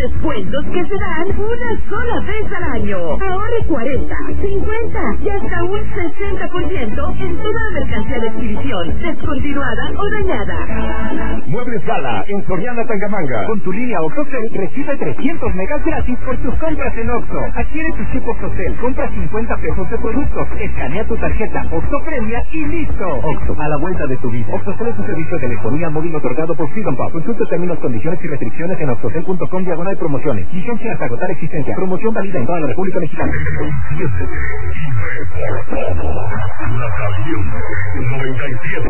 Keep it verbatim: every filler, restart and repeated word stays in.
descuentos que se dan una sola vez al año. Ahorre cuarenta, cincuenta y hasta un sesenta por ciento en toda la mercancía de exhibición, descontinuada o dañada. Muebles Gala en Soriana Tangamanga. Con tu línea OxoCell recibe trescientos megas gratis por tus compras en Oxxo. Adquiere tu chip OxoCell, compra cincuenta pesos de productos, escanea tu tarjeta Oxxo Premia y listo. Oxxo, a la vuelta de tu vida. OxoCell es un servicio de telefonía móvil otorgado por Freedom Pub. Consulta términos, condiciones y restricciones en oxocell punto com diagonal promociones. Licencia hasta agotar existencia. Promoción válida en toda la República Mexicana. La caliente noventa y siete.